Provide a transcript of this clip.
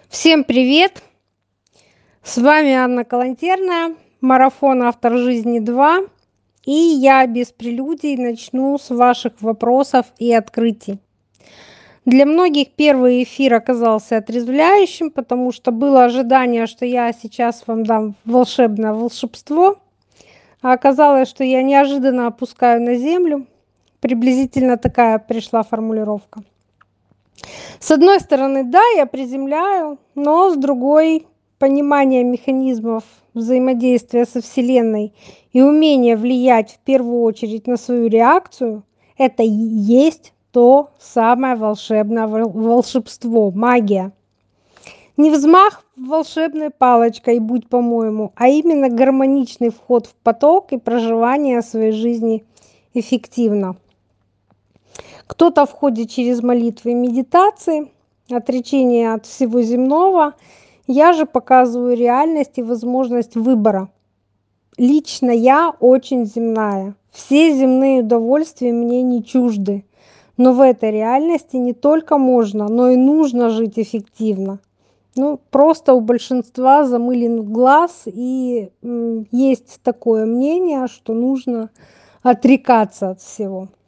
Всем привет! С вами Анна Калантерная, марафон «Автор жизни 2». И я без прелюдий начну с ваших вопросов и открытий. Для многих первый эфир оказался отрезвляющим, потому что было ожидание, что я сейчас вам дам волшебное волшебство, а оказалось, что я неожиданно опускаю на землю. Приблизительно такая пришла формулировка. С одной стороны, да, я приземляю, но с другой, понимание механизмов взаимодействия со Вселенной и умение влиять в первую очередь на свою реакцию — это и есть то самое волшебное волшебство, магия. Не взмах волшебной палочкой, будь по-моему, а именно гармоничный вход в поток и проживание своей жизни эффективно. Кто-то входит через молитвы и медитации, отречение от всего земного. Я же показываю реальность и возможность выбора. Лично я очень земная. Все земные удовольствия мне не чужды. Но в этой реальности не только можно, но и нужно жить эффективно. Просто у большинства замылен глаз, и есть такое мнение, что нужно отрекаться от всего.